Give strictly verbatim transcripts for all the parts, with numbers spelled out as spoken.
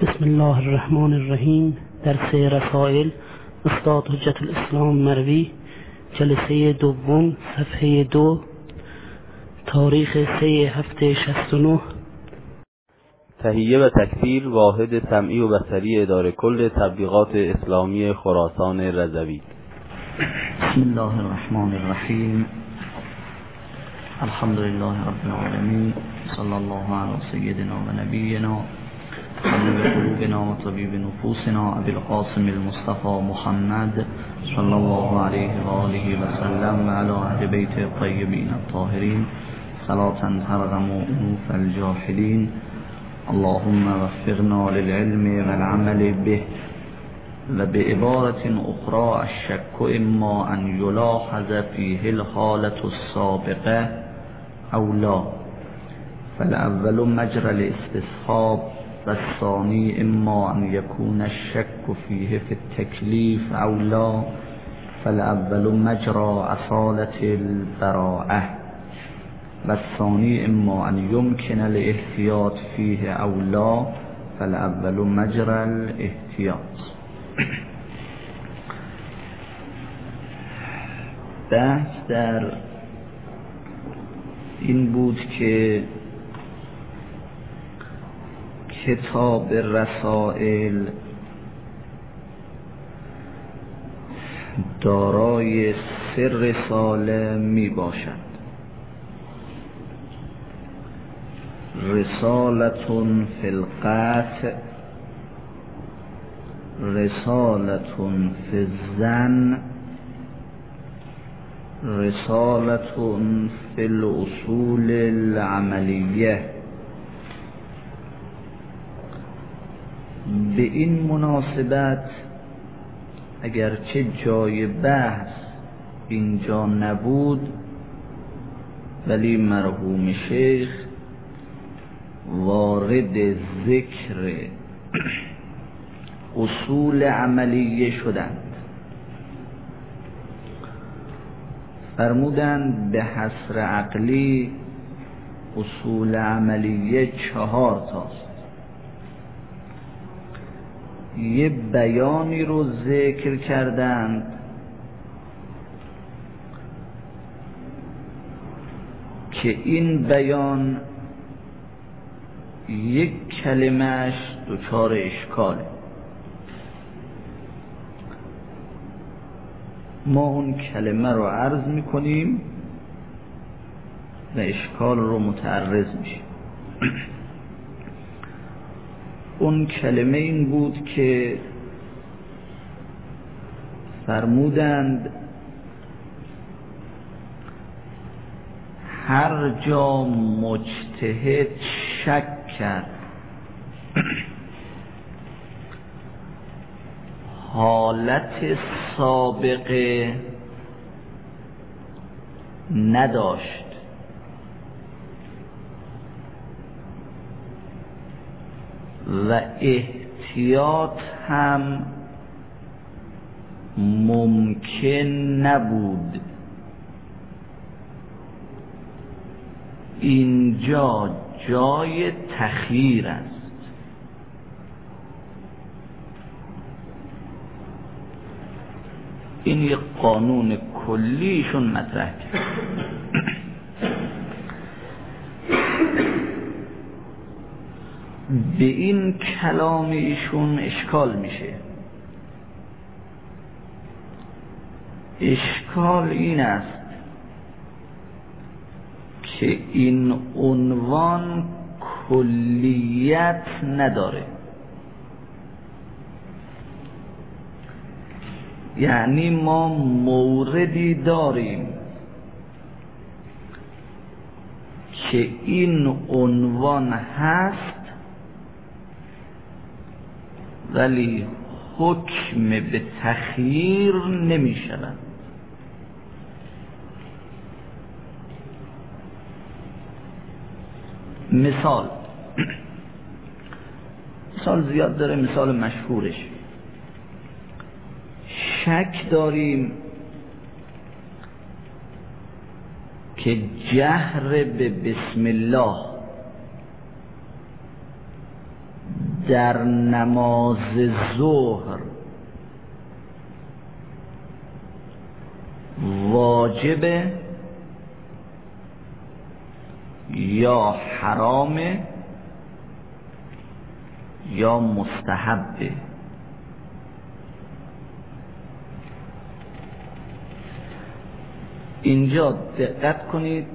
بسم الله الرحمن الرحیم. درس رسائل استاد حجت الاسلام مروی، جلسه دوم، صفحه دو، تاریخ سه هفته شصت و نه. تهیه و تکثیر واحد سمعی و بصری اداره کل تبلیغات اسلامی خراسان رضوی. بسم الله الرحمن الرحیم. الحمد لله رب العالمین، صلی الله علی سیدنا و نبینا حبیب قلوبنا و طبیب نفوسنا ابی القاسم المصطفى محمد صلی الله علیه و آله و سلم و علی اهل بیت الطیبین الطاهرین صلاة ترغم انوف الجاحدین. اللهم وفقنا للعلم والعمل به و بعبارة اخرى الشك اما ان يلاحظ فيه الحالة السابقة او لا، فالاول مجرى الاستصحاب والثاني اما ان يكون الشك فيه في التكليف او لا، فالاول مجرى اصالة البراءة والثاني اما ان يمكن الاحتياط فيه او لا، فالاول مجرى الاحتياط. بحث در این بود که کتاب رسائل دارای سه رساله می باشد: رسالتون فی القطع، رسالتون فی الظن، رسالتون فی الاصول العملیه. به این مناسبت اگرچه جای بحث اینجا نبود، ولی مرحوم شیخ وارد ذکر اصول عملیه شدند. فرمودند به حصر عقلی اصول عملیه چهار تاست. یه بیانی رو ذکر کردند که این بیان یک کلمه‌اش دچار اشکاله. ما اون کلمه رو عرض میکنیم و اشکال رو متعرض میشیم. اون کلمه این بود که فرمودند هر جا مجتهد شک کرد، حالت سابقه نداشت، و احتیاط هم ممکن نبود، اینجا جای تخییر است. این یک قانون کلیشون مطرح کرد. به این کلام ایشون اشکال میشه. اشکال این است که این عنوان کلیت نداره، یعنی ما موردی داریم که این عنوان هست ولی حکم به تخییر نمی شود. مثال مثال زیاد داره. مثال مشهورش شک داریم که جهر به بسم الله در نماز ظهر واجب یا حرام یا مستحبه؟ اینجا دقت کنید،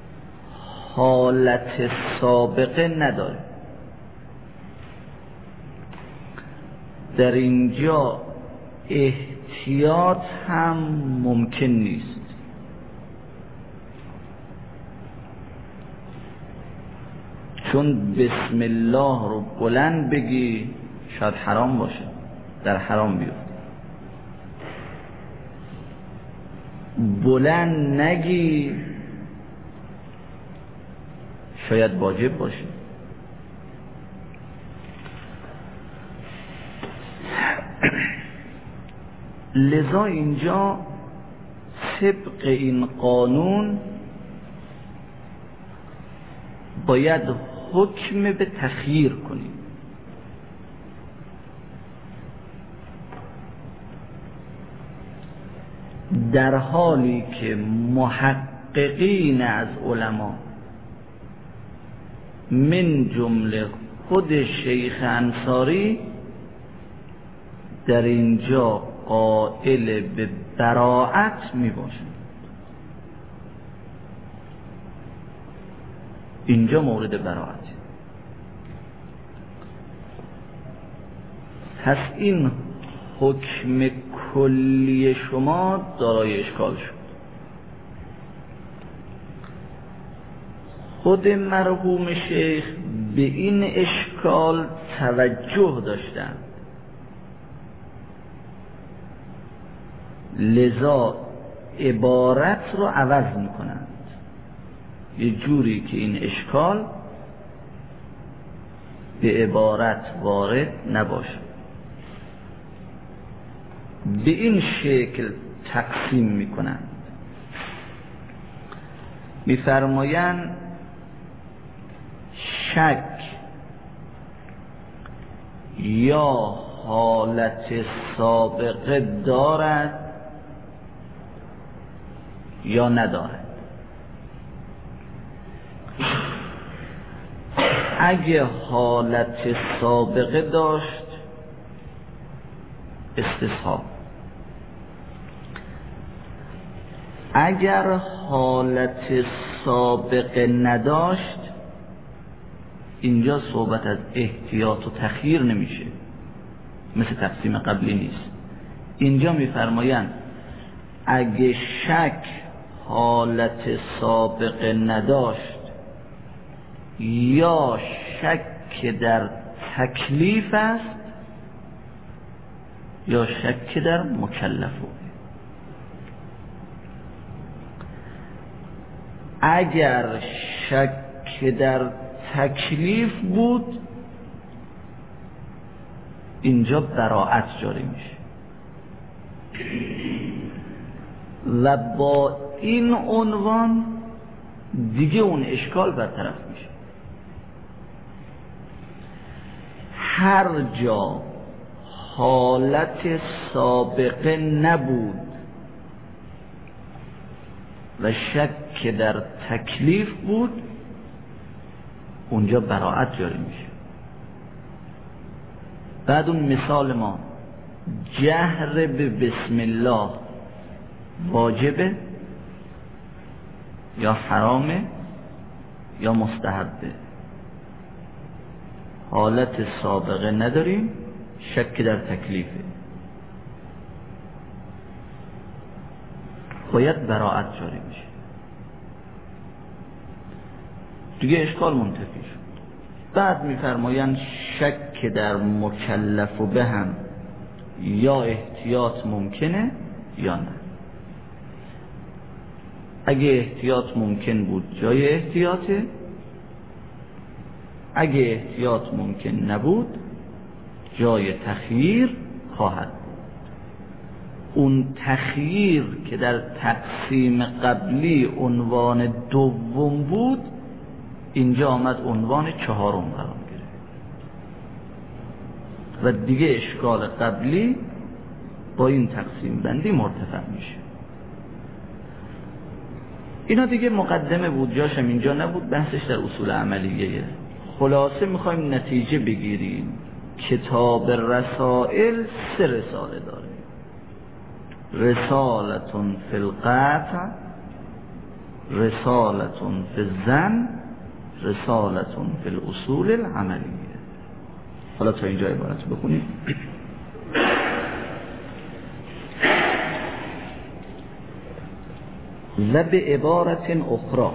حالت سابقه نداره. در اینجا احتیاط هم ممکن نیست. چون بسم الله رو بلند بگی شاید حرام باشه، در حرام بیفته. بلند نگی شاید واجب باشه. لذا اینجا طبق این قانون باید حکم به تخییر کنیم. در حالی که محققین از علما من جمله خود شیخ انصاری در اینجا قائل به براءت می باشند. اینجا مورد براءت. پس این حکم کلی شما دارای اشکال شد. خود مرحوم شیخ به این اشکال توجه داشتند، لذا عبارت رو عوض میکنند یه جوری که این اشکال به عبارت وارد نباشه. به این شکل تقسیم میکنند. میفرمایند شک یا حالت سابقه دارد یا ندارد. اگه حالت سابقه داشت استصحاب، اگر حالت سابقه نداشت اینجا صحبت از احتیاط و تخییر نمیشه، مثل تقسیم قبلی نیست. اینجا میفرمایند اگه شک حالت سابقه نداشت یا شک در تکلیف است یا شک در مکلف. اگر شک در تکلیف بود اینجا براءت جاری میشه و با این عنوان دیگه اون اشکال برطرف میشه. هر جا حالت سابقه نبود و شک در تکلیف بود اونجا براءت جاری میشه. بعد اون مثال ما جهر به بسم الله واجبه یا حرامه یا مستحبه. حالت سابقه نداریم، شک در تکلیفه، باید براءت جاری میشه. دیگه اشکال منتفی شد. بعد میفرمایند شک در مکلف و به هم یا احتیاط ممکنه یا نه. اگه احتیاط ممکن بود جای احتیاطه، اگه احتیاط ممکن نبود جای تخییر خواهد بود. اون تخییر که در تقسیم قبلی عنوان دوم بود اینجا آمد عنوان چهارم قرار گرفت. و دیگه اشکال قبلی با این تقسیم بندی مرتفع میشه. اینا دیگه مقدمه بود، جاشم اینجا نبود، بحثش در اصول عملیه. خلاصه میخوایم نتیجه بگیریم. کتاب رسائل سه رساله داره: رسالتون فی القطع، رسالتون فی الظن، رسالتون فی الاصول العملیه. حالا تا اینجا عبارت بخونیم. و به عبارت اخرى،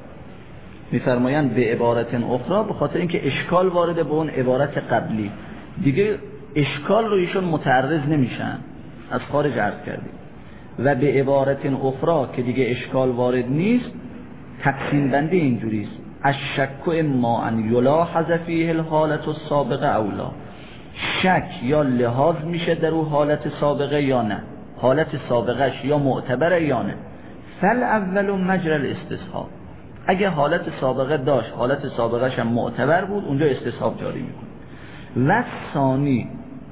میفرمایند به عبارت اخرى به خاطر اینکه اشکال وارد به اون عبارت قبلی، دیگه اشکال رو ایشون متعرض نمیشن، از خارج عرض کردیم. و به عبارت اخرى که دیگه اشکال وارد نیست، تقسیم بندی اینجوریست: الشک اما ان یلاحظ فیه الحالت السابقه او لا. شک یا لحاظ میشه در اون حالت سابقه یا نه، حالت سابقهش یا معتبره یا نه. فالاول مجرى الاستصحاب، اگه حالت سابقه داشت، حالت سابقهش هم معتبر بود، اونجا استصحاب جاری میکنه. و ثانی،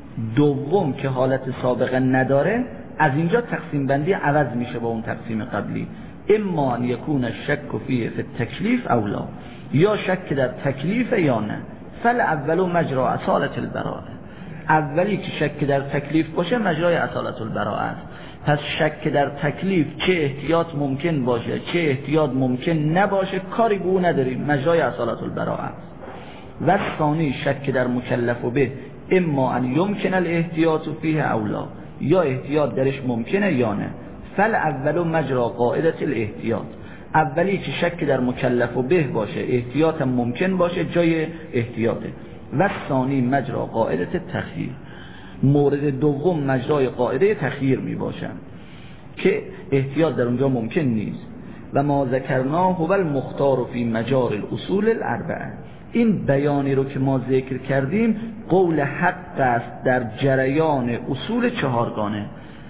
دوم که حالت سابقه نداره، از اینجا تقسیم بندی عوض میشه با اون تقسیم قبلی: اما ان یکون الشک فیه فی التکلیف او لا، یا شک در تکلیف یا نه. فالاول مجرى اصالة البراءه، اولی که شک در تکلیف باشه مجرای اصالة البراءه است. پس شک در تکلیف چه احتیاط ممکن باشه چه احتیاط ممکن نباشه کاری به اون نداریم، مجرای اصالة البراءه است. و ثانی شک در مکلف به، اما ان یمکن الاحتیاط فیه او لا، یا احتیاط درش ممکنه یا نه. فالاول مجرى قاعده الاحتیاط، اولی که شک در مکلف به باشه، احتیاط ممکن باشه، جای احتیاطه. و ثانی مجرى قاعده تخییر، مورد دوم مجرای قاعده تخییر می باشن که احتیاط در اونجا ممکن نیست. و ما ذکرناه هو المختار فی مجار الاصول الاربعه، این بیانی رو که ما ذکر کردیم قول حق است در جریان اصول چهارگانه.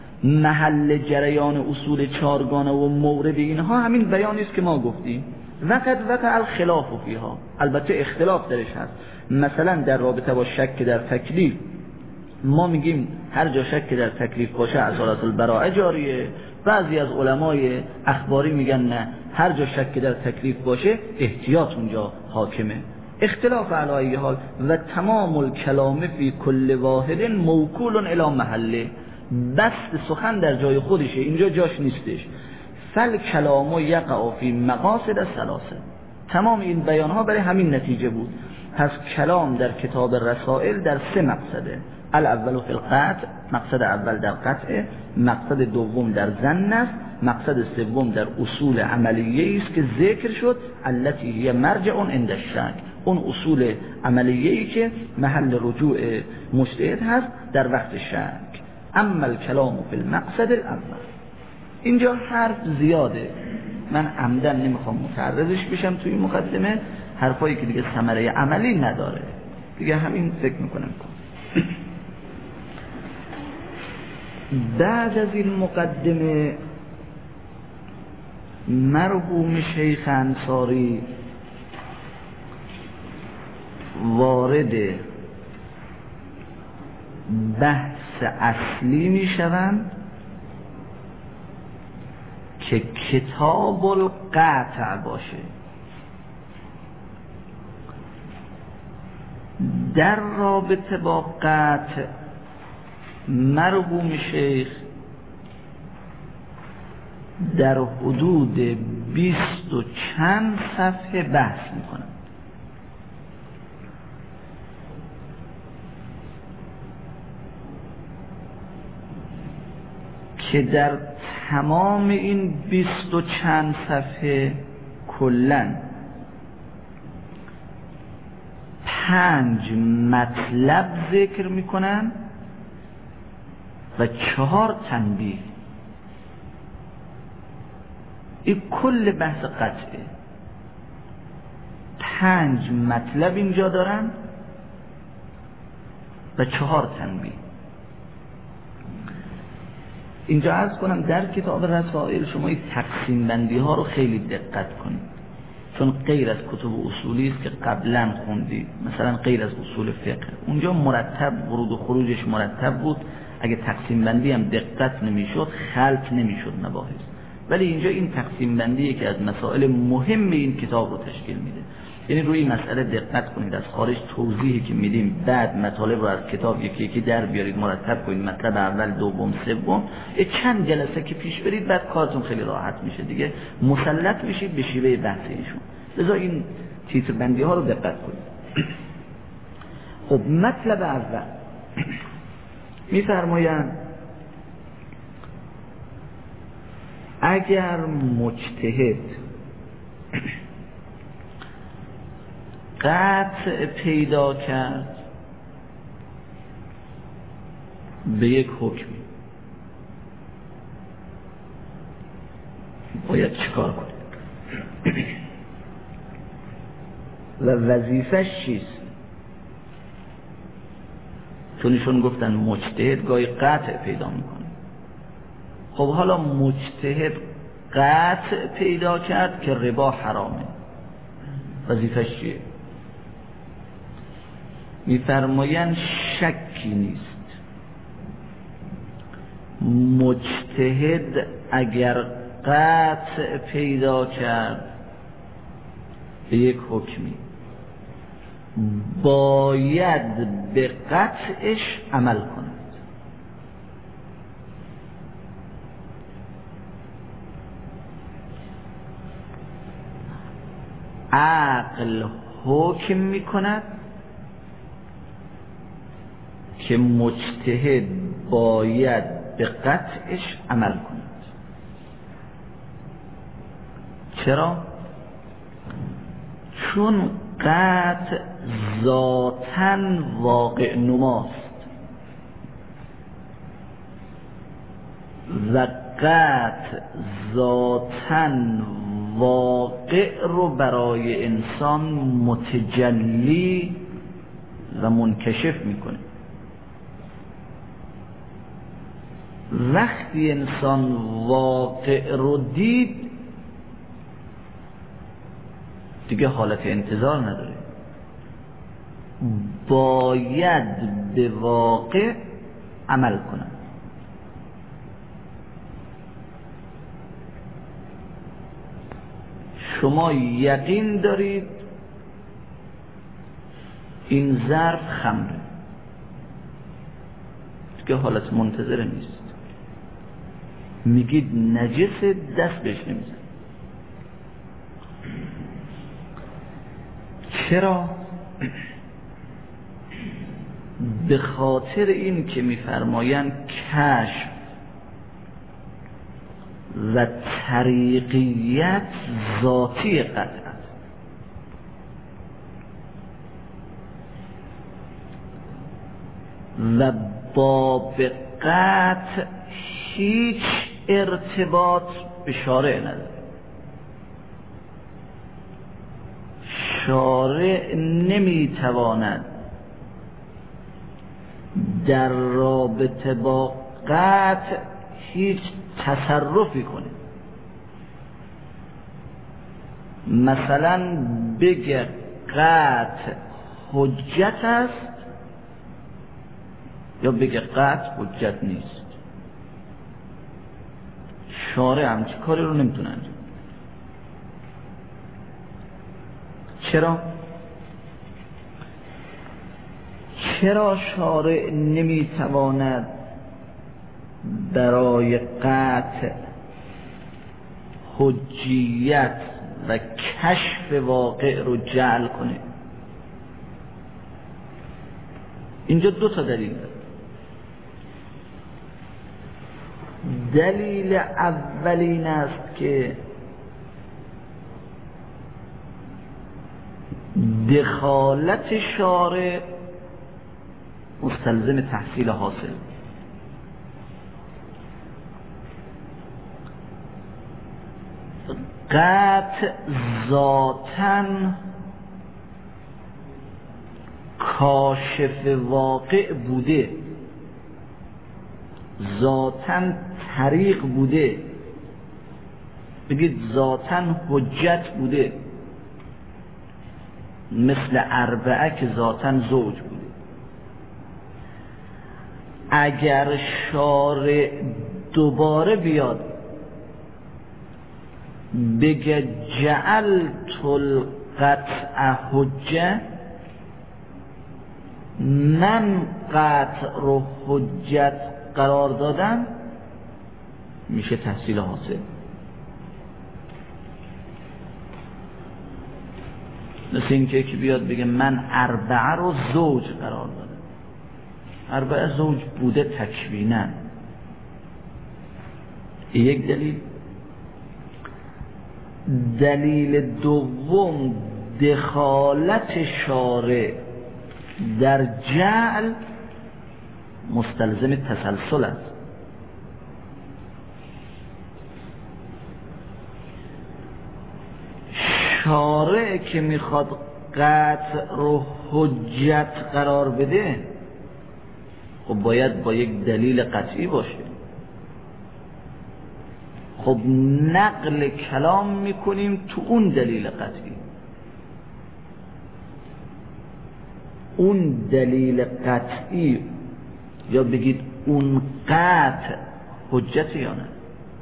محل جریان اصول چهارگانه و مورد اینها همین بیانی است که ما گفتیم. وقت وقت الخلاف فیها، البته اختلاف درش هست. مثلا در رابطه با شک در تکلیف ما میگیم هر جا شک در تکلیف باشه اصالة البراءه جاریه. بعضی از علمای اخباری میگن نه، هر جا شک در تکلیف باشه احتیاط اونجا حاکمه. اختلاف علی حال. و تمام الکلام فی کل واحد موکول الی محله، بست سخن در جای خودشه، اینجا جاش نیستش. فل کلام یقع فی مقاصد ثلاثه، تمام این بیان ها برای همین نتیجه بود. پس کلام در کتاب رسائل در سه مقصده: الاول فی القطع، مقصد اول در قطع، مقصد دوم در ظن است، مقصد سوم در اصول عملیه است که ذکر شد، التي هی مرجع عند الشک، اون اصول عملیه ای که محل رجوع مجتهد هست در وقت شک. اما الکلام فی المقصد الاول، اینجا حرف زیاده، من عمدن نمیخوام متعرضش بشم توی مقدمه، حرفایی که دیگه ثمره عملی نداره دیگه، همین فکر میکنم. بعد از این مقدمه مرحوم شیخ انصاری وارد بحث اصلی میشوند که کتاب القطع باشه. در رابطه با قطع مرحوم شیخ در حدود بیست و چند صفحه بحث میکنه. که در تمام این بیست و چند صفحه کلن پنج مطلب ذکر میکنن و چهار تنبیه. این کل بحث قطعه، پنج مطلب اینجا دارن و چهار تنبیه. اینجا عرض کنم در کتاب رسائل شما این تقسیم بندی ها رو خیلی دقت کنید. چون غیر از کتب اصولی است که قبلا خوندید، مثلا غیر از اصول فقه، اونجا مرتب ورود و خروجش مرتب بود، اگه تقسیم بندی هم دقت نمیشد خلط نمیشد مباحث. ولی اینجا این تقسیم بندیه که از مسائل مهم این کتاب رو تشکیل میده. یعنی روی مسئله دقت کنید، از خارج توضیحی که میدیم بعد مطالب رو از کتاب یکی یکی در بیارید، مرتب کنید، مطلب اول دوم سوم، چند جلسه که پیش برید بعد کارتون خیلی راحت میشه دیگه، مسلط میشید به شیوه بحث ایشون. لذا این تیتر بندی ها رو دقت کنید. خب مطلب اول میفرمایند اگر مجتهد قطع پیدا کرد به یک حکمی، باید چیکار کنه و وظیفش چیست؟ چون ایشون گفتن مجتهد گاهی قطع پیدا میکنه. خب حالا مجتهد قطع پیدا کرد که ربا حرامه، وظیفش چیه؟ میفرمایند شکی نیست، مجتهد اگر قطع پیدا کرد به یک حکمی باید به قطعش عمل کند. عقل حکم میکند که مجتهد باید به قطعش عمل کند. چرا؟ چون قطع ذاتاً واقع نماست و قطع ذاتاً واقع رو برای انسان متجلی و منکشف میکنه. وقتی انسان واقع رو دید دیگه حالت انتظار نداره، باید به واقع عمل کنه. شما یقین دارید این ظرف خمره، دیگه حالت منتظره نیست، میگید نجس، دست بهش نمیزن. چرا؟ به خاطر این که میفرمایند کشف و طریقیت ذاتی قطع است و با به قطع هیچ ارتباط به شارع نداره. شارع نمیتواند در رابطه با قطع هیچ تصرفی کنه. مثلا بگه قطع حجت است یا بگه قطع حجت نیست. شارع همچین کاری رو نمیتونه انجام. چرا؟ چرا شارع نمیتواند برای قطع حجیت و کشف واقع رو جعل کنه؟ اینجا دو تا دلیل داره. دلیل اول این است که دخالت شارع مستلزم تحصیل حاصل. قطع ذاتاً کاشف واقع بوده، ذاتاً طریق بوده، بگید ذاتاً حجت بوده، مثل اربعه که ذاتاً زوج بوده. اگر شارع دوباره بیاد بگه جعلت القطع حجه، من قطع رو حجت قرار دادم، میشه تحصیل حاصل. مثل این که یکی بیاد بگه من اربعه رو زوج قرار دادم. اربعه زوج بوده تکویناً. یک دلیل. دلیل دوم دخالت شارع در جعل مستلزم تسلسل است. شارع که میخواد قطع رو حجت قرار بده، خب باید با یک دلیل قطعی باشه. خب نقل کلام میکنیم تو اون دلیل قطعی. اون دلیل قطعی یا بگید اون قطع حجت یا نه،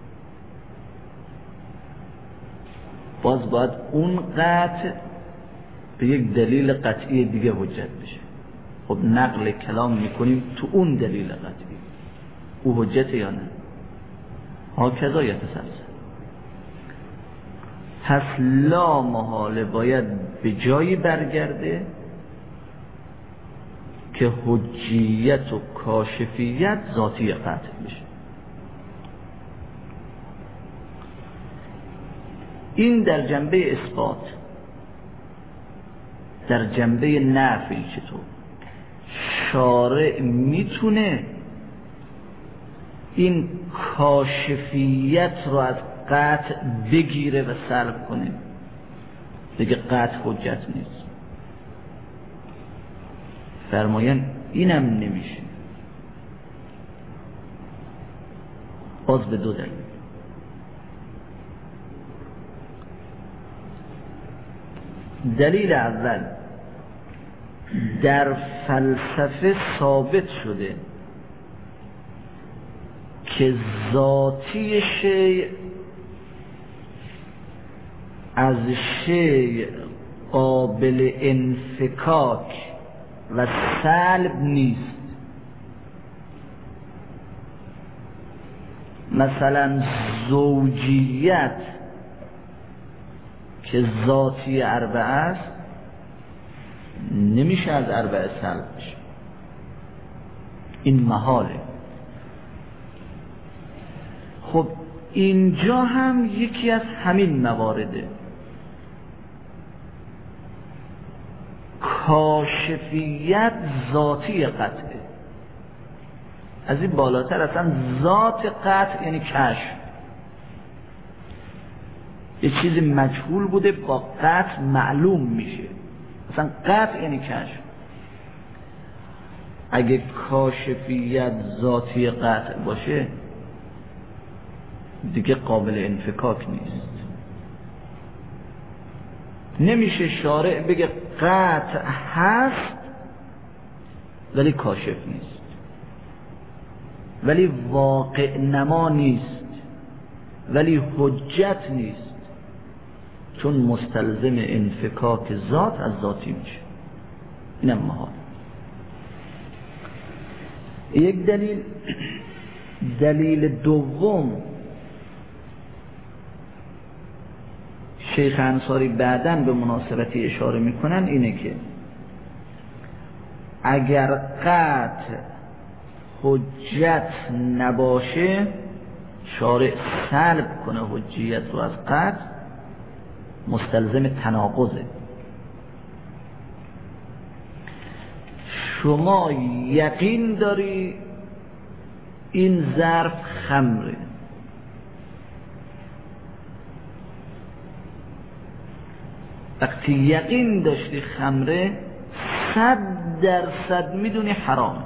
باز باید اون قطع به یک دلیل قطعی دیگه حجت بشه. خب نقل کلام میکنیم تو اون دلیل قطعی، او حجت یا نه. هاکذا یتسلسل. پس لا محاله باید به جایی برگرده که حجیت و کاشفیت ذاتی قطع بشه. این در جنبه اثبات. در جنبه نفی چطور؟ شارع میتونه این کاشفیت رو از قطع بگیره و سلب کنه، دیگه قطع حجت نیست. فرمایان اینم نمیشه، باز به دو دلیل. دلیل اول، در فلسفه ثابت شده که ذاتی شیء از شیء قابل انفکاک و سلب نیست. مثلا زوجیت که ذاتی اربعه است نمیشه از اربعه سلب بشه، این محاله. خب اینجا هم یکی از همین موارده. کاشفیت ذاتی قطعه، از این بالاتر اصلا ذات قطع یعنی کشف. یه چیزی مجهول بوده با قطع معلوم میشه، اصلا قطع یعنی کشف. اگه کاشفیت ذاتی قطع باشه دیگه قابل انفکاک نیست. نمیشه شارع بگه قطع هست ولی کاشف نیست، ولی واقع نما نیست، ولی حجت نیست، چون مستلزم انفکاک ذات از ذاتی میشه. اینم محال. یک دلیل. دلیل دوم، شیخ انصاری بعداً به مناسبتی اشاره میکنن، اینه که اگر قطع حجت نباشه، شارع سلب کنه حجیت رو از قطع، مستلزم تناقضه. شما یقین داری این ظرف خمره، وقتی یقین داشتی خمره، صد درصد میدونی حرام.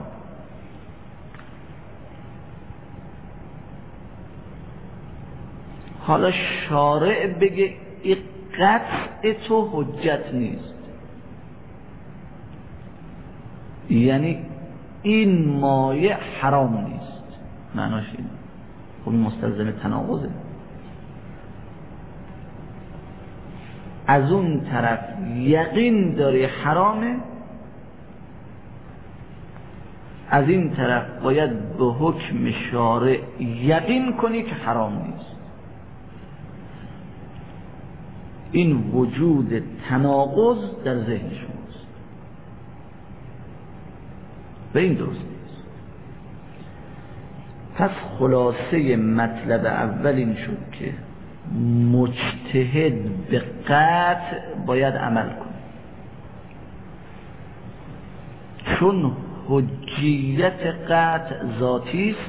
حالا شارع بگه این قطع تو حجت نیست، یعنی این مایع حرام نیست، معناش اینه. خب این مستلزم تناقضه. از اون طرف یقین داری حرامه، از این طرف باید به حکم شارع یقین کنی که حرام نیست. این وجود تناقض در ذهن شماست و این درست نیست. پس خلاصه مطلب اول این شد که مجتهد به قطع باید عمل کنه، چون حجیت قطع ذاتی است.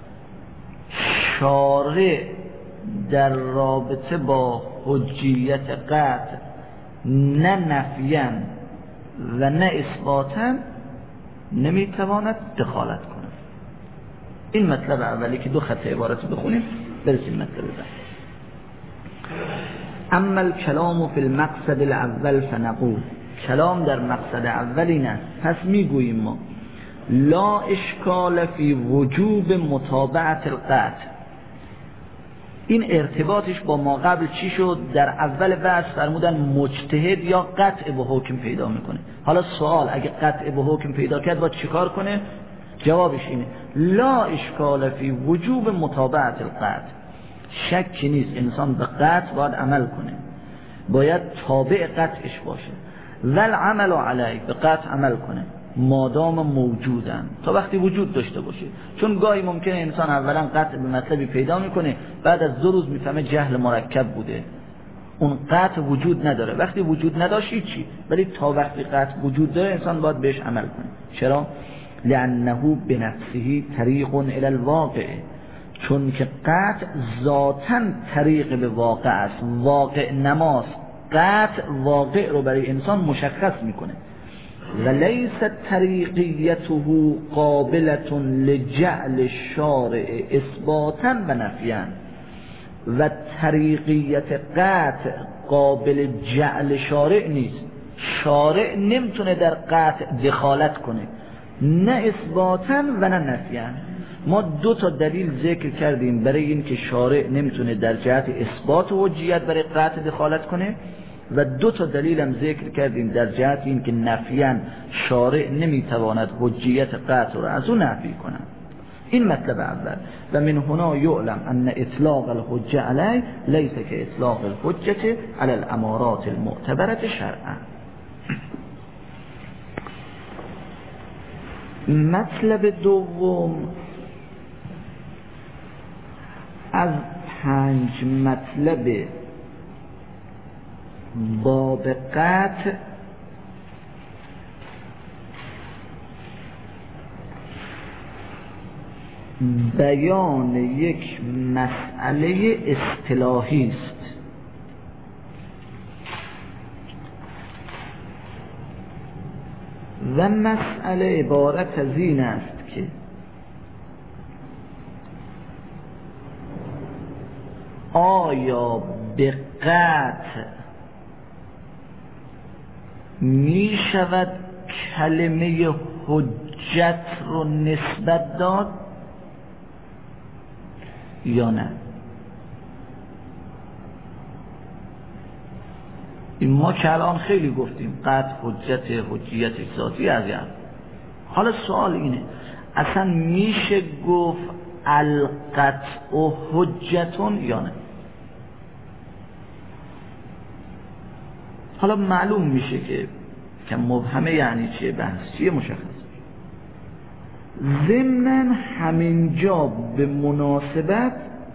شارع در رابطه با حجیت قطع نه نفیاً و نه اثباتاً نمیتواند دخالت کنه. این مطلب اولی که دو خط عبارت بخونیم برسیم مطلب بعد. اما الکلام فی المقصد الاول فنقول، کلام در مقصد اول این است، پس میگوییم ما لا اشکال فی وجوب متابعت القطع. این ارتباطش با ما قبل چی شد؟ در اول بحث فرمودن مجتهد یا قطع به حکم پیدا میکنه. حالا سوال اگه قطع به حکم پیدا کرد باید چیکار کنه؟ جوابش اینه لا اشکال فی وجوب متابعت القطع. شکی نیست انسان به قطع باید عمل کنه، باید تابع قطعش باشه. ول عمل علیه، به قطع عمل کنه مادام موجودن، تا وقتی وجود داشته باشه. چون گاهی ممکنه انسان اولا قطع به مطلبی پیدا میکنه، بعد از دو روز میفهمه جهل مرکب بوده، اون قطع وجود نداره. وقتی وجود نداشت چی، ولی تا وقتی قطع وجود داره انسان باید بهش عمل کنه. چرا؟ لانه بنفسه طریق الی الواقع، چون که قطع ذاتاً طریق به واقع است، واقع نماست. قطع واقع رو برای انسان مشخص میکنه. و لیست طریقیته قابلة لجعل الشارع اثباتا و نفیا. و طریقیت قطع قابل جعل شارع نیست. شارع نمیتونه در قطع دخالت کنه، نه اثباتا و نه نفیا. ما دو تا دلیل ذکر کردیم برای این که شارع نمیتونه در جهت اثبات و حجیت برای قطع دخالت کنه، و دو تا دلیل هم ذکر کردیم در جهت این که نفیاً شارع نمیتواند حجیت قطع را از اون نفی کنه. این مطلب اول. و من هنا یعلم ان اطلاق الحجه علی لیس که اطلاق الحجه علی الامارات المعتبره شرعا. مطلب دوم از پنج مطلب باب قطع بیان یک مسئله اصطلاحی است. و مسئله عبارت از این است که آیا به قطع می شود کلمه حجت رو نسبت داد یا نه؟ این ما که الان خیلی گفتیم قطع حجت، حجیت ذاتی از یاد. حالا سوال اینه اصلا میشه گفت القطع و حجتون یا نه؟ حالا معلوم میشه که که مبهمه یعنی چیه، بحث چیه، مشخص. ضمناً همینجا به مناسبت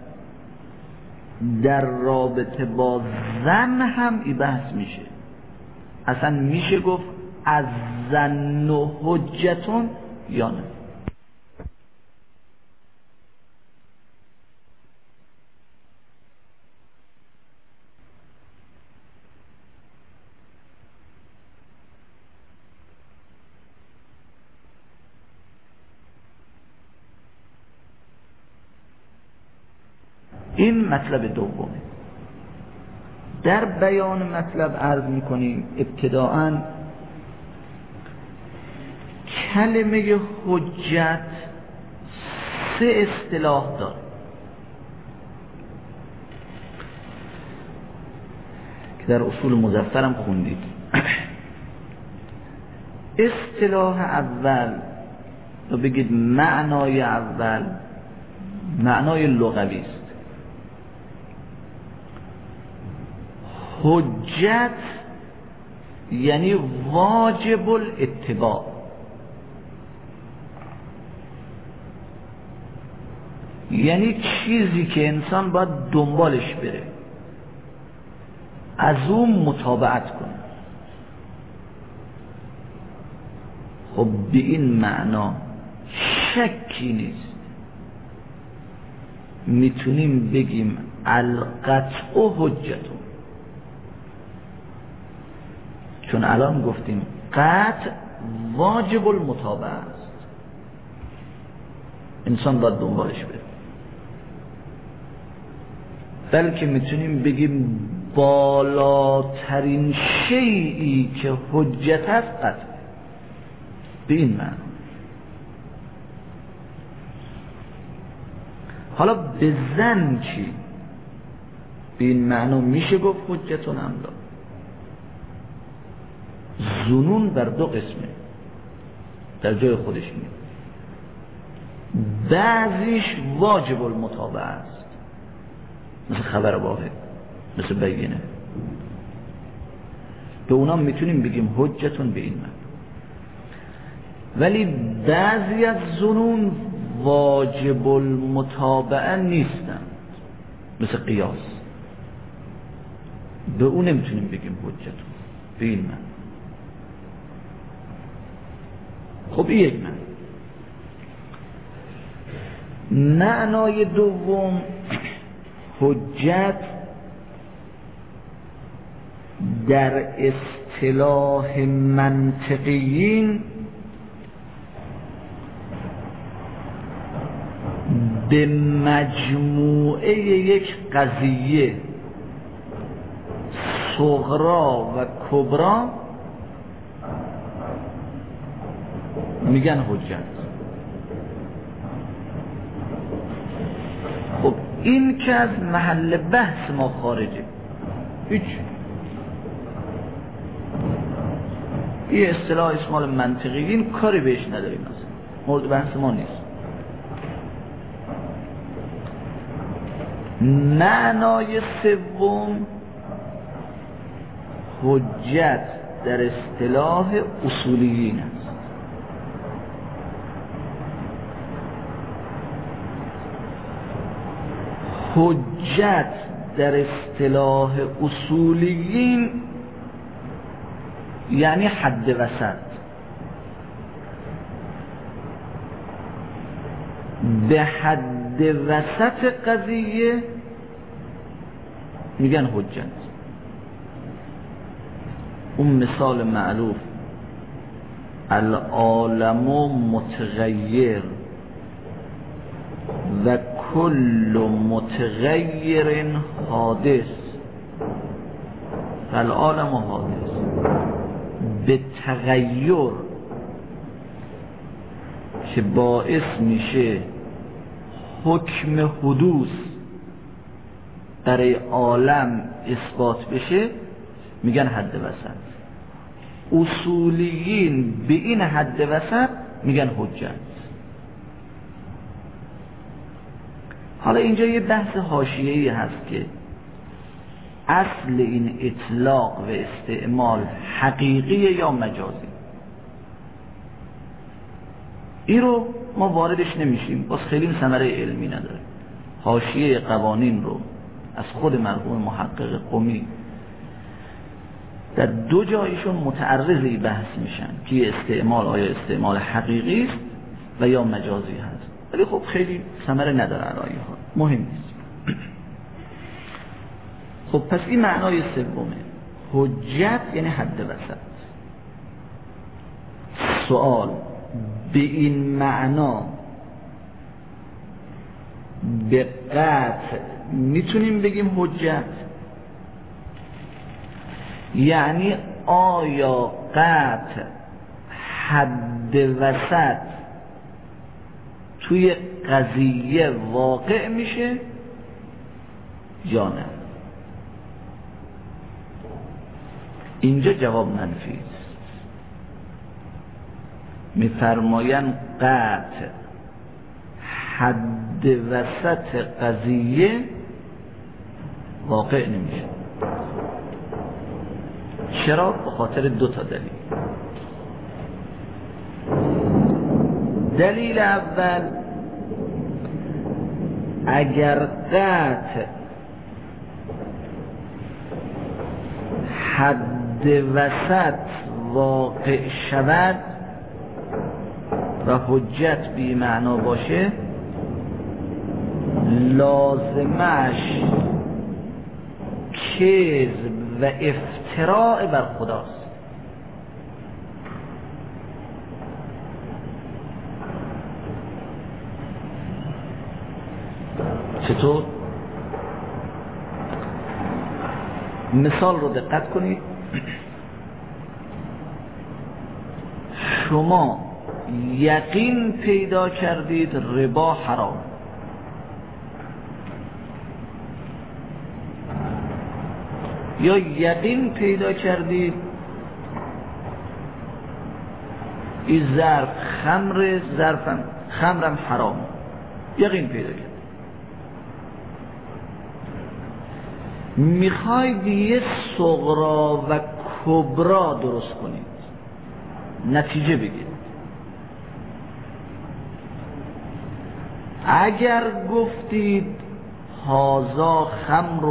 در رابطه با ظن هم این بحث میشه. اصلا میشه گفت از ظن و حجتون یا نه؟ این مطلب دومه. در بیان مطلب عرض میکنیم ابتداءً کلمه حجت سه اصطلاح داره. که در اصول مظفرم خوندید. اصطلاح اول یا بگید معنای اول معنای لغوی است. حجت یعنی واجب الاتباع، یعنی چیزی که انسان باید دنبالش بره، از اون متابعت کنه. خب به این معنا شکی نیست، میتونیم بگیم القطع حجتون، چون الان گفتیم قطع واجب المتابعه است، انسان باید دنبالش بره. بلکه میتونیم بگیم بالاترین شیئی که حجت است قطع، به این معنی. حالا به زن چی؟ به این معنی میشه گفت حجتون املا. زنون بر دو قسمه در جای خودش میاد. بعضیش واجب المتابعه است، مثل خبر واحد، مثل بینه. به اونا میتونیم بگیم حجتون به این معنی. ولی بعضی از زنون واجب المتابعه نیستن، مثل قیاس. به اون نمیتونیم بگیم حجتون به این معنی. خب این یک معنی. معنای دوم حجت در اصطلاح منطقیین به مجموعه یک قضیه صغرا و کبرا میگن حجت. خب این که از محل بحث ما خارجه، هیچ. این اصطلاح اسمال منطقیین کاری بهش نداریم، مثلا مورد بحث ما نیست. معنای سوم حجت در اصطلاح اصولیین است. حجت در اصطلاح اصولیین یعنی حد وسط. به حد وسط قضیه میگن حجت. اون مثال معروف العالم متغیر و کل متغیر حادث، العالم حادث به تغییر که باعث میشه حکم حدوث برای عالم اثبات بشه میگن حد وسط. اصولیین به این حد وسط میگن حجت. حالا اینجا یه بحث حاشیه‌ای هست که اصل این اطلاق و استعمال حقیقی یا مجازی. این رو ما واردش نمیشیم، باز خیلی ثمره علمی نداره. حاشیه قوانین رو از خود مرحوم محقق قمی در دو جایشون متعرضی بحث میشن که استعمال آیا استعمال حقیقی است و یا مجازی هست، ولی خب خیلی ثمره نداره علایه ها، مهم نیست. خب پس این معنای سومه، حجت یعنی حد وسط. سوال، به این معنا به قطع میتونیم بگیم حجت؟ یعنی آیا قطع حد وسط توی قضیه واقع میشه یا نه؟ اینجا جواب منفی است. میفرمایند قطع حد وسط قضیه واقع نمیشه. چرا؟ به خاطر دو تا دلیل. دلیل اول، اگر قطع حد وسط واقع شود و حجت بی معنا باشه، لازمش کذب و افتراء بر خداست. چطور؟ مثال رو دقت کنید. شما یقین پیدا کردید ربا حرام، یا یقین پیدا کردید این ظرف خمر، ظرفم خمرم حرام، یقین پیدا کردید. میخواید یه صغرا و کبرا درست کنید، نتیجه بگید. اگر گفتید هازا خمر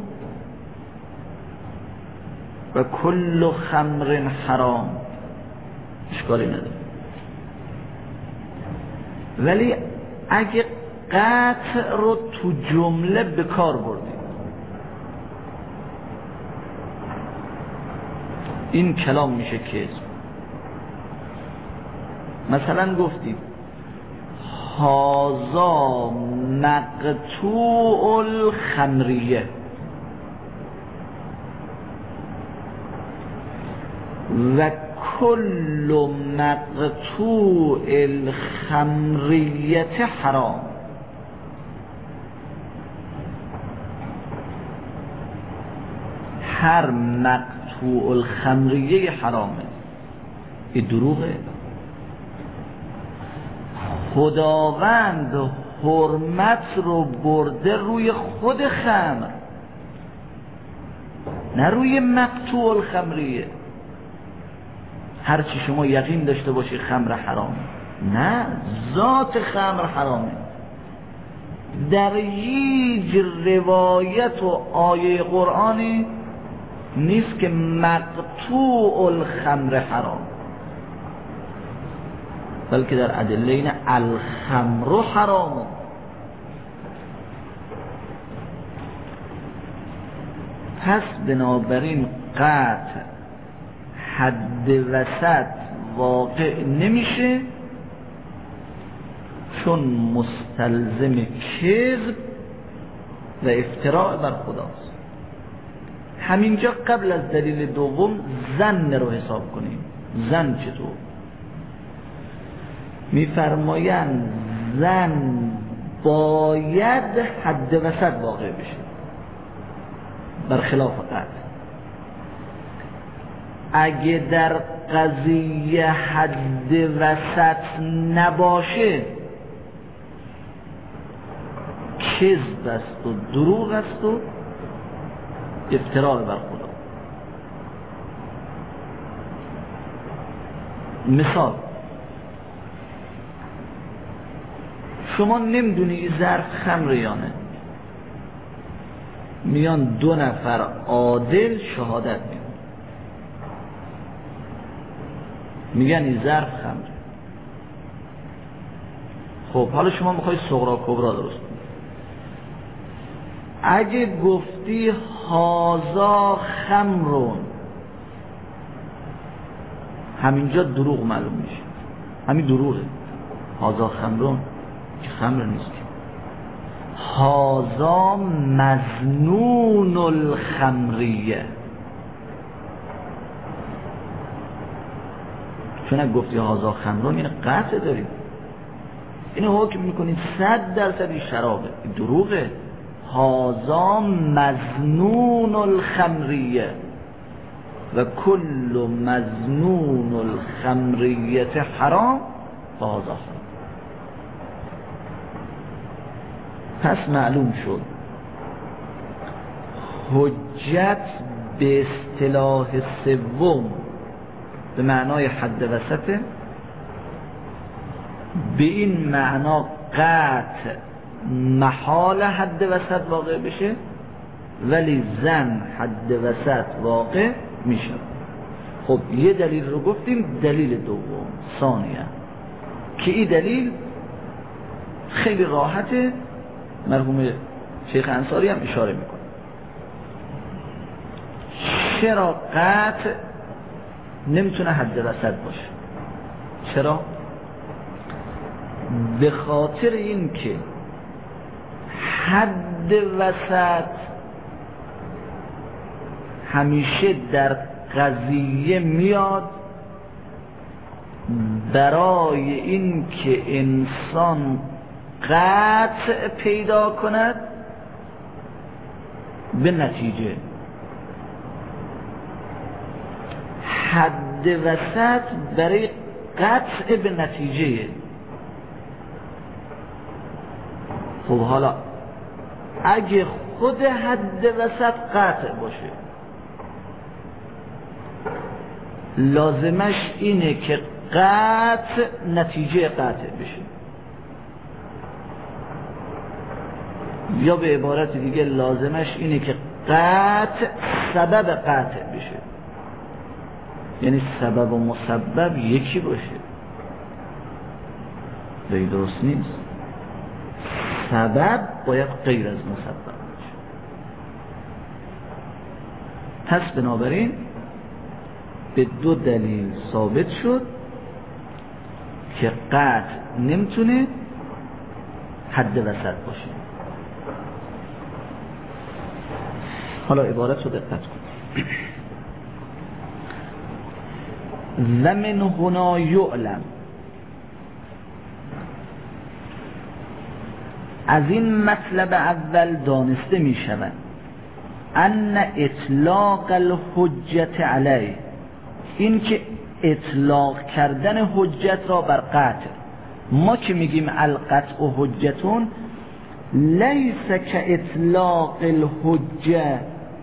و کل خمر حرام، اشکالی نداره. ولی اگه قطع رو تو جمله به کار بردید، این کلام میشه کذب. مثلا گفتید هازا مقطوع الخمریه و کل مقطوع الخمریت حرام. هر مقطوع الخمریه حرامه. این دروغه. خداوند حرمت رو برده روی خود خمر، نه روی مقطوع الخمریه. هرچی شما یقین داشته باشی خمر حرامه، نه، ذات خمر حرامه. در هیچ روایت و آیه قرآنی نیست که مقطوع الخمر حرام، بلکه در ادله این الخمر حرام. پس بنابراین قطع حد وسط واقع نمیشه، چون مستلزم کذب و افتراء بر خداست. همینجا قبل از دلیل دوم ظن رو حساب کنیم. ظن چطور؟ میفرمایند ظن باید حد وسط واقع بشه، برخلاف قطع. اگه در قضیه حد وسط نباشه، کذب است و دروغ است و افتراء بر خدا. مثال، شما نمیدونی این ظرف خمره یا نه، میان دو نفر عادل شهادت میدن، میگن این ظرف خمره. خب حالا شما میخوای صغرا کبرا درست کنی. اگه گفتی هازا خمرون، همینجا دروغ معلوم میشه. همین دروغه. هازا خمرون که خمر نیست. هازا مظنون الخمریه، چون اگه گفتی هازا خمرون این قطع داریم، اینو حکم میکنید صد درصد این شرابه، این دروغه. هازا مظنون الخمریه و کل مظنون الخمریت حرام و هازا حرام. پس معلوم شد حجت به اصطلاح سوم به معنای حد وسطه، به این معنا قطع محال حد وسط واقع بشه، ولی زن حد وسط واقع میشه. خب یه دلیل رو گفتیم، دلیل دوم ثانیه که این دلیل خیلی راحته، مرحوم شیخ انصاری هم اشاره میکنه. چرا قطع نمیتونه حد وسط باشه؟ چرا؟ به خاطر این که حد وسط همیشه در قضیه میاد برای این که انسان قطع پیدا کند به نتیجه. حد وسط برای قطع به نتیجه. خب حالا اگه خود حد وسط قطع باشه، لازمش اینه که قطع نتیجه قطع بشه، یا به عبارت دیگه لازمش اینه که قطع سبب قطع بشه، یعنی سبب و مسبب یکی باشه. دیگه درست نیست، سبب باید غیر از مسبب باشه. پس بنابراین به دو دلیل ثابت شد که قطع نمیتونه حد وسط باشه. حالا عبارت رو دقت کن. و من هنا یعلم، از این مطلب اول دانسته می شود ان اطلاق الحجت علیه، این که اطلاق کردن حجت را بر قطع، ما که میگیم القطع و حجتون لیس که اطلاق الحجه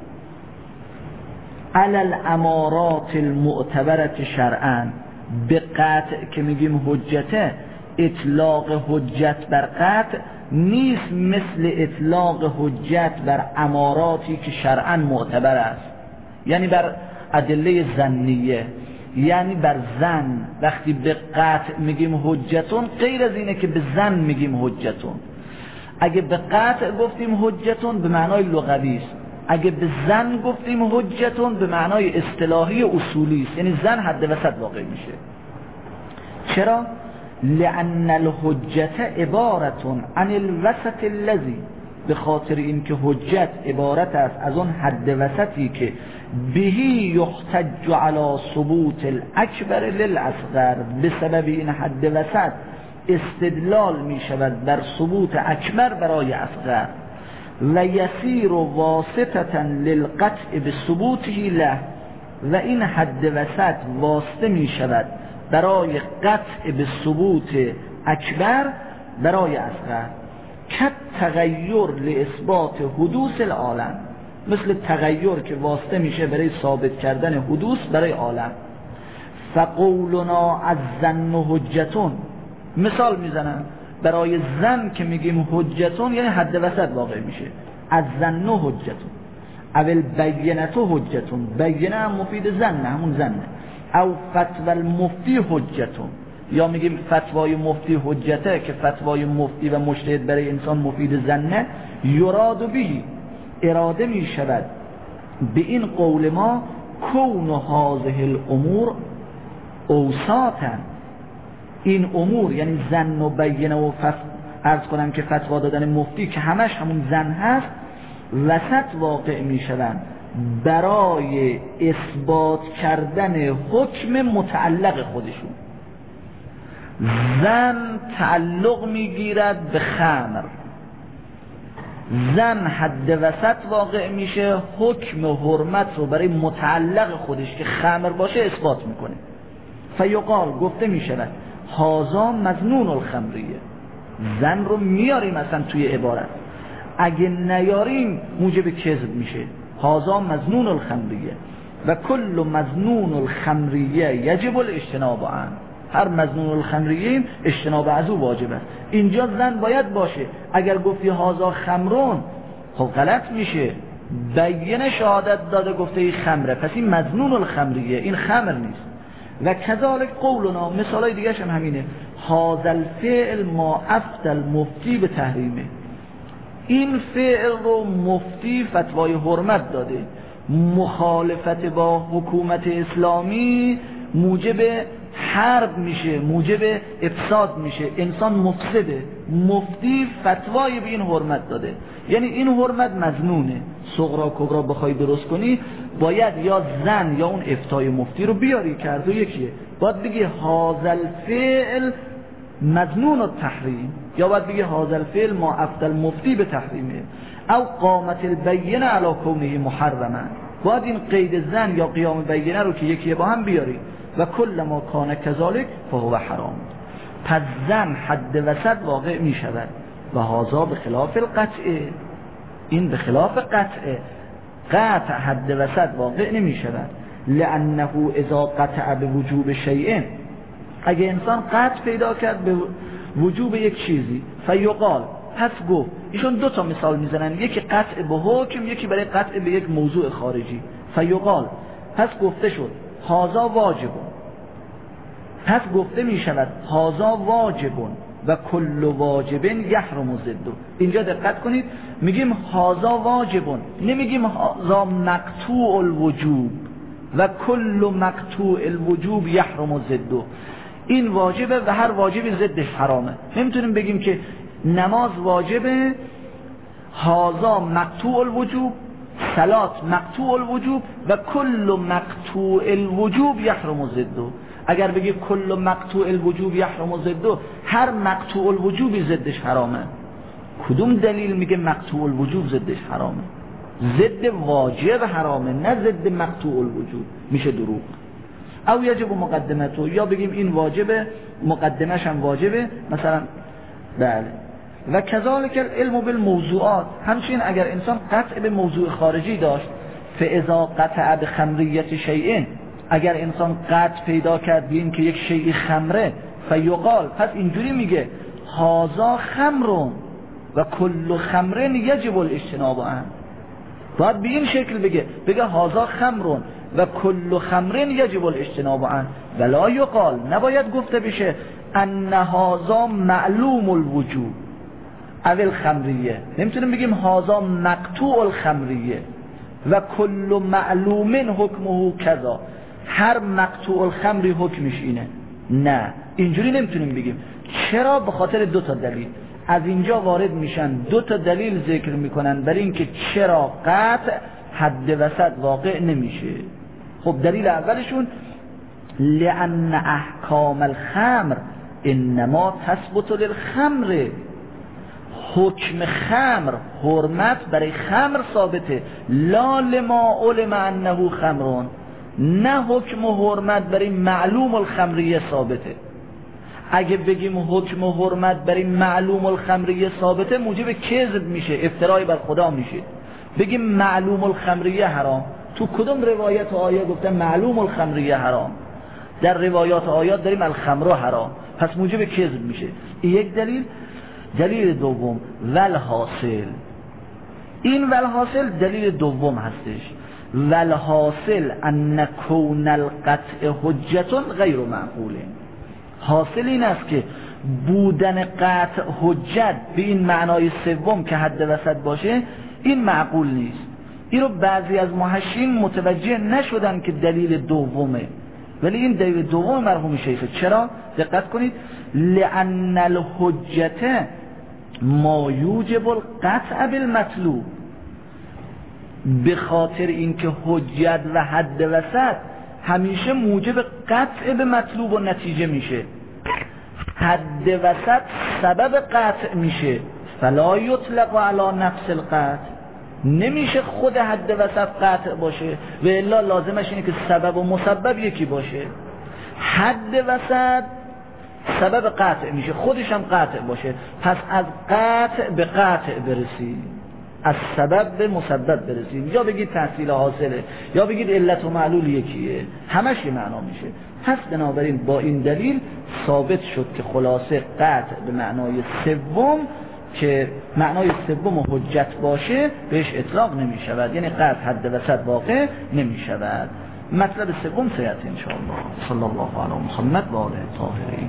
علی الامارات المعتبرة شرعا، به قطع که میگیم حجته، اطلاق حجت بر قطع نیست مثل اطلاق حجت بر اماراتی که شرعا معتبر است، یعنی بر ادله ظنیه، یعنی بر زن. وقتی به قطع میگیم حجتون غیر از اینه که به زن میگیم حجتون. اگه به قطع گفتیم حجتون به معنای لغوی است، اگه به زن گفتیم حجتون به معنای اصطلاحی اصولی است، یعنی زن حد وسط واقع میشه. چرا؟ لأن الحجت عبارت عن الوسط الذی، به خاطر اینکه حجت عبارت است از اون حد وسطی که بهی یحتج علی ثبوت الاکبر للاصغر، به سبب این حد وسط استدلال می شود بر ثبوت اکبر برای اصغر، و یسیر واسطة للقطع بثبوته له، و این حد وسط واسطه می شود برای قطع به ثبوت اکبر برای اصغر، که تغییر لاثبات حدوث العالم، مثل تغییر که واسطه میشه برای ثابت کردن حدوث برای عالم. فقولنا از زن و حجتون، مثال میزنن برای زن که میگیم حجتون یعنی حد وسط واقع میشه، از زن و حجتون، اول بینت و حجتون، بینه هم مفید زن، همون زنه، او فتوى المفتی حجتون، یا میگیم فتوای مفتی حجته که فتوای مفتی و مجتهد برای انسان مفید زنه، یراد بهی، اراده می شود به این قول ما کون هذه الامور اوساطا، این امور یعنی زن و بینه و فت... عرض کنم که فتوا دادن مفتی که همش همون زن هست، وسط واقع می شوند برای اثبات کردن حکم متعلق خودشون. زن تعلق میگیرد به خمر، زن حد وسط واقع میشه، حکم حرمت رو برای متعلق خودش که خمر باشه اثبات میکنه. فیقال گفته میشود هازا مظنون الخمریه، زن رو میاریم اصلا توی عبارت، اگه نیاریم موجب کذب میشه. هازا مظنون الخمریه و کل مظنون الخمریه یجب الاجتناب عنه، هر مظنون الخمریه اجتناب از او واجب است. اینجا زن باید باشه. اگر گفتی هازا خمرون خب غلط میشه، بیان شهادت داده گفته این خمره، پس این مظنون الخمریه، این خمر نیست. و کذالک قولنا، مثالای دیگه هم همینه. هذا الفعل ما افتى المفتی به تحریمه، این فعل رو مفتی فتوای حرمت داده، مخالفت با حکومت اسلامی موجب حرب میشه، موجب افساد میشه، انسان مفسده، مفتی فتوای به این حرمت داده. یعنی این حرمت مظنونه. صغرا کبرا بخوای درست کنی باید یا زن یا اون افتای مفتی رو بیاری، کرد و یکیه. باید بگی هذا الفعل مظنون التحریم، یا باید بگی هذا الفعل ما افتى المفتی به تحریمه، او قامت البینه علی کونه محرما. باید این قید زن یا قیام بینه رو که یکیه با هم بیاری. و کل ما کان کذالک فهو حرام. پس زن حد وسط واقع می شود و هذا به خلاف القطعه، این به خلاف قطعه. قطع حد وسط واقع نمی شود، لانه اذا قطع به وجوب شیء، اگه انسان قطع پیدا کرد به وجوب یک چیزی، فیقال، پس گفت. ایشون دو تا مثال میزنن، یکی قطع به حکم، یکی برای قطع به یک موضوع خارجی. فیقال، پس گفته شد هازا واجبون، پس گفته می شود هازا واجبون و کل واجبن یحرم ضده. اینجا دقت کنید، میگیم هازا واجبون، نمیگیم هازا مقطوع الوجوب و کل مقطوع الوجوب یحرم ضده. این واجبه و هر واجبی ضدش حرامه. نمیتونیم بگیم که نماز واجبه، هازا مقطوع الوجوب، صلات مقطوع الوجوب و کل مقطوع الوجوب یحرم ضده. اگر بگی کل مقطوع الوجوب یحرم ضده، هر مقطوع الوجوبی ضدش حرامه. کدوم دلیل میگه مقطوع الوجوب ضدش حرامه؟ ضد واجب حرامه، نه ضد مقطوع الوجوب. میشه دروغ. او یجب مقدمته، یا بگیم این واجبه مقدمش هم واجبه مثلا. بله. و کذالک العلم بالموضوعات، همچنین اگر انسان قطع به موضوع خارجی داشت، فاذا قطع بخمریت شیء، اگر انسان قطع پیدا کرد به این که یک شیء خمره، فیقال، پس اینجوری میگه هازا خمرون و کل خمرن یجب الاجتناب عنه. باید به این شکل بگه، بگه هازا خمرون و کل خمرن یجب الاجتناب عنه. ولا یقال، نباید گفته بشه ان هازا معلوم الوجوب اول خمریه. نمیتونیم بگیم هازا مقطوع الخمریه و کل معلوم حکمه کذا، هر مقطوع الخمری حکمش اینه. نه، اینجوری نمیتونیم بگیم. چرا؟ به خاطر دو تا دلیل. از اینجا وارد میشن دو تا دلیل ذکر میکنن برای اینکه چرا قطع حد وسط واقع نمیشه. خب دلیل اولشون لأن احکام الخمر انما تثبت للخمر، حکم خمر، حرمت برای خمر ثابته، لا لما علم انه خمرون، نه حکم و حرمت برای معلوم الخمریه ثابته. اگه بگیم حکم و حرمت برای معلوم الخمریه ثابته موجب کذب میشه، افترای بر خدا میشه. بگیم معلوم الخمریه حرام، تو کدوم روایت و آیه گفتن معلوم الخمریه حرام؟ در روایات آیات داریم الخمر حرام، پس موجب کذب میشه. این یک دلیل. دلیل دوم والحاصل، این والحاصل دلیل دوم هستش. والحاصل ان کون القطع حجت غیر معقول. حاصل این است که بودن قطع حجت به این معنای سوم که حد وسط باشه این معقول نیست. این رو بعضی از محشین متوجه نشدن که دلیل دومه، ولی این دلیل دوم مرحوم شیخه. چرا؟ دقت کنید، لأن الحجت ما یوجب القطع بالمطلوب. به خاطر اینکه حجت و حد وسط همیشه موجب قطع به مطلوب و نتیجه میشه، حد وسط سبب قطع میشه، فلا یطلق علی نفس القطع، نمیشه خود حد وسط قطع باشه و الا لازمش اینه که سبب و مسبب یکی باشه. حد وسط سبب قطع میشه، خودش هم قطع باشه، پس از قطع به قطع برسی، از سبب به مسبب برسیم، یا بگید تحصیل حاصله یا بگید علت و معلول یکیه، همش یه معنا میشه. پس بنابراین با این دلیل ثابت شد که خلاصه قطع به معنای سوم که معنای سوم و حجت باشه بهش اطلاق نمی شود، یعنی قطع حد وسط واقع نمی شود. مطلب سوم سیأتی ان شاء الله. صلی الله علی محمد و آله الطاهرین.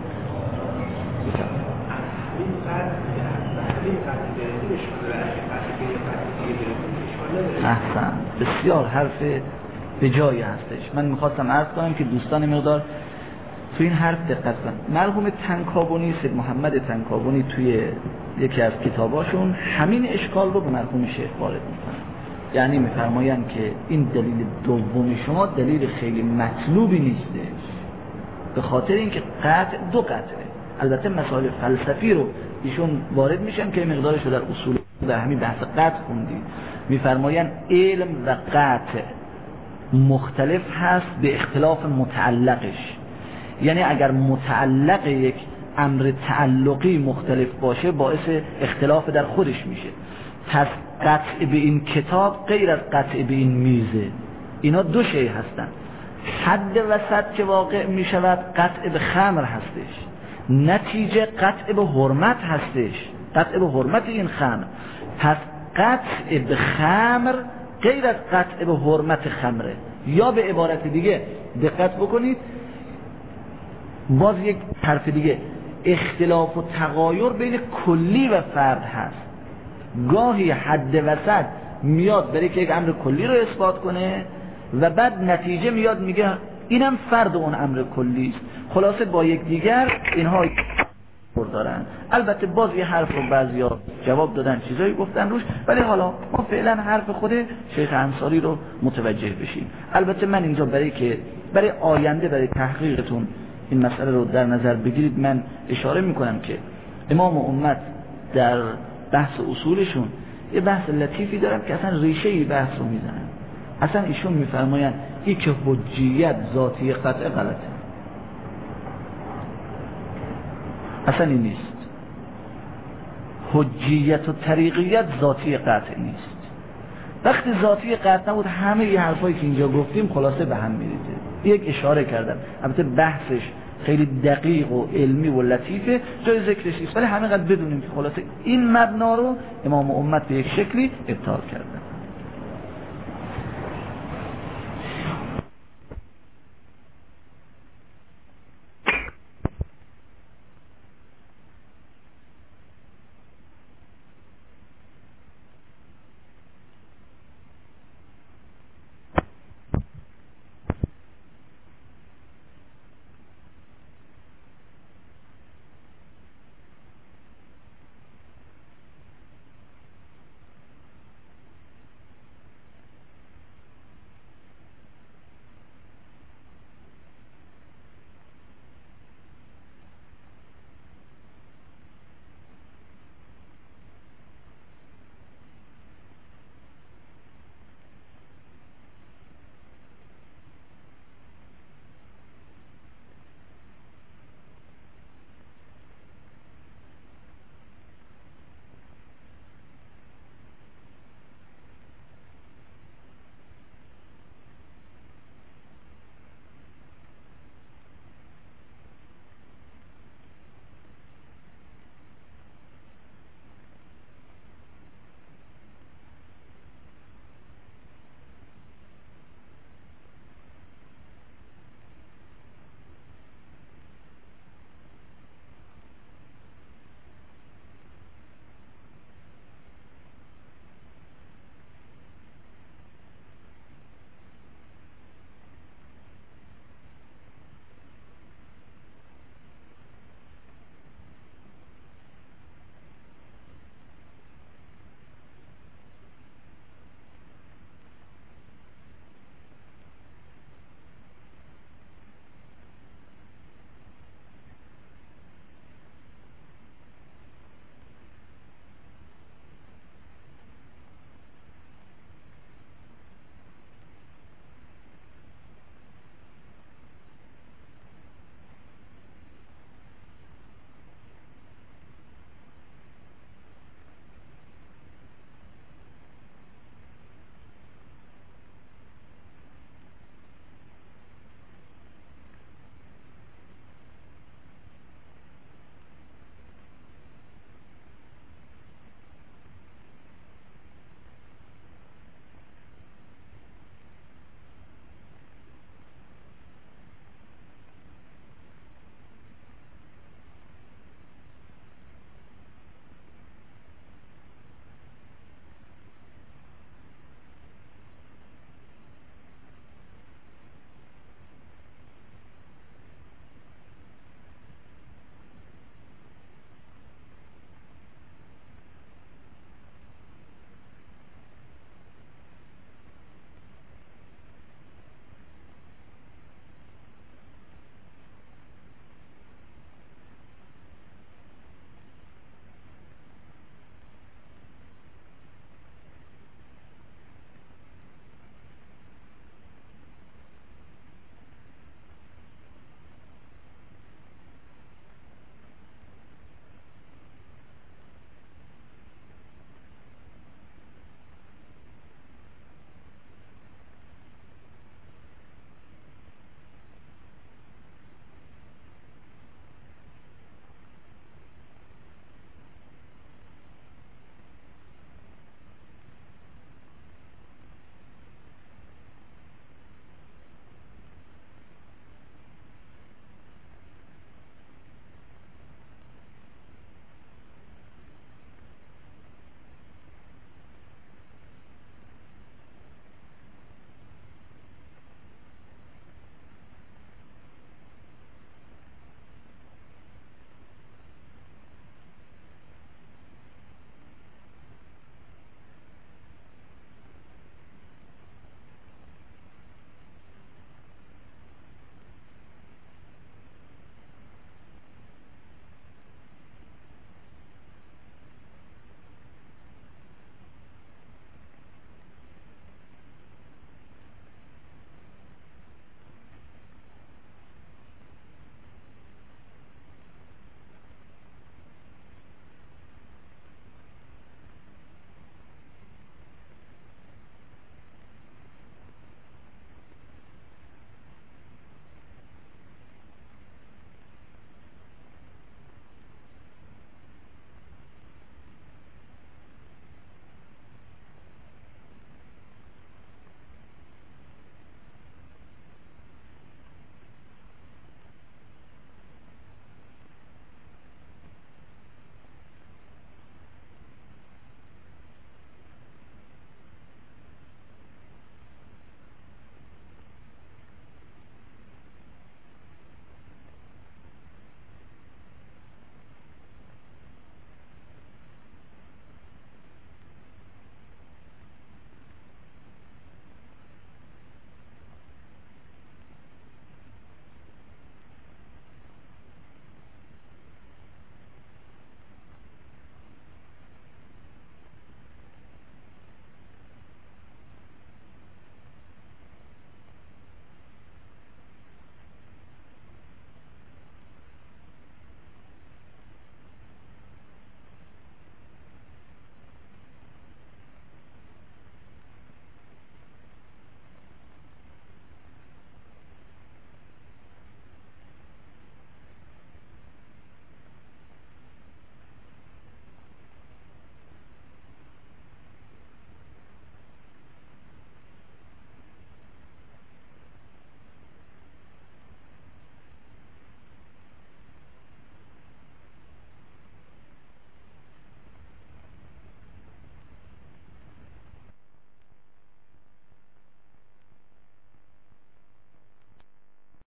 احسن، بسیار حرف به جایی هستش. من میخواستم عرض کنم که دوستان مقدار تو این حرف دقت کنن. مرحوم تنکابونی، سید محمد تنکابونی توی یکی از کتاباشون همین اشکال رو به مرحوم شیخ وارد میکنن، یعنی میفرمایند که این دلیل دومی شما دلیل خیلی مطلوبی نیستش، به خاطر اینکه قطع دو قطعه. البته مسائل فلسفی رو ایشون وارد میشن که مقدارش رو در اصول در همین بحث قطع خوندید. میفرمایند علم و قطع مختلف هست به اختلاف متعلقش، یعنی اگر متعلق یک امر تعلقی مختلف باشه باعث اختلاف در خودش میشه. پس قطع به این کتاب غیر از قطع به این میزه، اینا دو شی هستن. حد وسط که واقع میشود قطع به خمر هستش، نتیجه قطع به حرمت هستش، قطع به حرمت این خمر. پس قطع به خمر غیر از قطع به حرمت خمره، یا به عبارت دیگه دقت بکنید باز یک حرف دیگه، اختلاف و تغایر بین کلی و فرد هست. گاهی حد وسط میاد برای که یک امر کلی رو اثبات کنه و بعد نتیجه میاد میگه اینم فرد اون امر کلی است. خلاصه با یک دیگر اینها دارن. البته باز یه حرف رو بعضیا جواب دادن، چیزایی گفتن روش، ولی حالا ما فعلا حرف خود شیخ انصاری رو متوجه بشیم. البته من اینجا برای که برای آینده برای تحقیقتون این مسئله رو در نظر بگیرید، من اشاره میکنم که امام امت در بحث اصولشون یه بحث لطیفی دارن که اصلا ریشه ای بحث رو میزنن. اصلا ایشون میفرماین این که حجیت ذاتی قطع غلطه، اصلا این نیست. حجیت و طریقیت ذاتی قطع نیست. وقتی ذاتی قطع نبود همه یه حرفایی که اینجا گفتیم خلاصه به هم میریزه. یک اشاره کردم، البته بحثش خیلی دقیق و علمی و لطیفه، جای ذکرش نیست، ولی همینقدر بدونیم که خلاصه این مبنا رو امام امت به یک شکلی ابطال کردن.